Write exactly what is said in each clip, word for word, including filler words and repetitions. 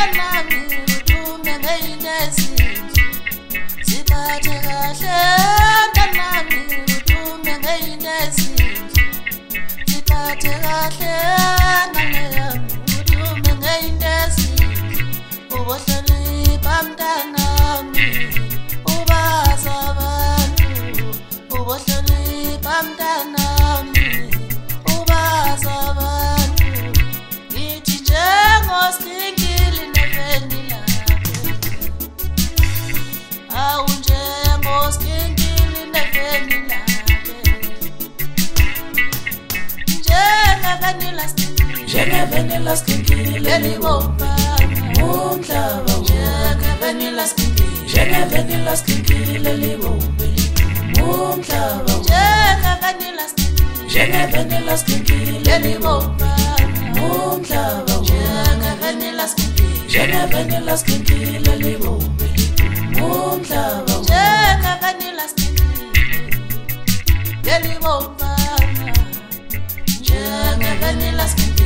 mami udume ngeyinesi siphathe kahle mami udume ngeyinesi siphathe kahle nami udume ngeyinesi ubohlonipha mntanami ubaza abantu ubohlonipha mntanami ubaza abantu ngithi njengosinkili neveni lakhe awu njengosinkili neveni lakhe njengeveni laskinkili njengeveni laskinkili lelibomvana umhlaba njengeveni laskinkili njengeveni laskinkili lelibombe umhlaba njengeveni laskinkili njengeveni laskinkili lelibomvana umhlaba njengeveni laskinkili njengeveni laskinkili lelibombe umhlaba njengeveni laskinkili lelibomvana njengeveni laskinkili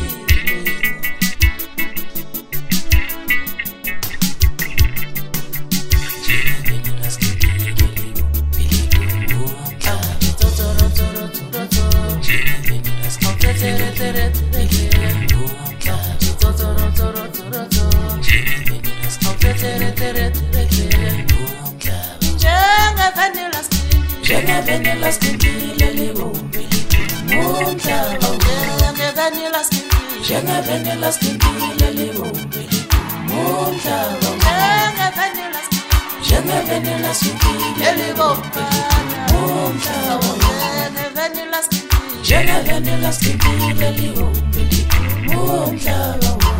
njengeveni laskinkili lelibombe umhlaba njengeveni laskinkili njengeveni laskinkili lelibombe umhlaba njengeveni laskinkili njengeveni laskinkili lelibomvana umhlaba njengeveni laskinkili njengeveni laskinkili lelibombe umhlaba